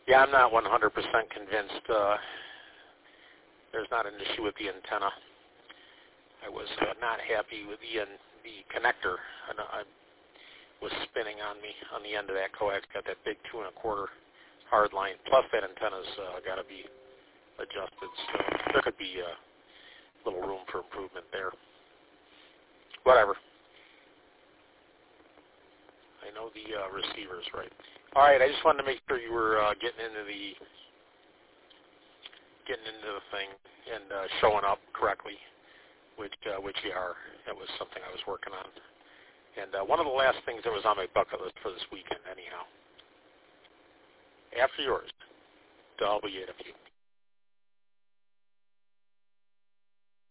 Yeah, I'm not 100% convinced. There's not an issue with the antenna. I was not happy with the connector. I was spinning on me on the end of that coax. Got that big 2 1/4 hard line. Plus that antenna's got to be adjusted. So there could be a little room for improvement there. Whatever. I know the receiver's right. All right, I just wanted to make sure you were getting into the thing and showing up correctly, which you are. That was something I was working on. And one of the last things that was on my bucket list for this weekend, anyhow. After yours, to all be 8 of you.